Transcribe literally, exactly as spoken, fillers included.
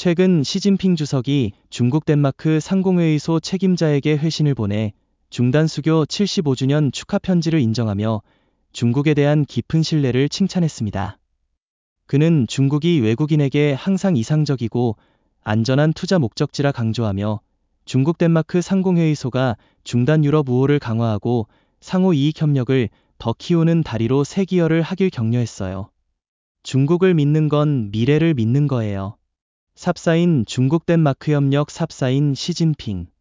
최근 시진핑 주석이 중국 덴마크 상공회의소 책임자에게 회신을 보내 중단 수교 칠십오 주년 축하 편지를 인정하며 중국에 대한 깊은 신뢰를 칭찬했습니다. 그는 중국이 외국인에게 항상 이상적이고 안전한 투자 목적지라 강조하며 중국 덴마크 상공회의소가 중단 유럽 우호를 강화하고 상호 이익 협력을 더 키우는 다리로 새 기여를 하길 격려했어요. 중국을 믿는 건 미래를 믿는 거예요. 삽사인 중국 덴마크 협력 삽사인 시진핑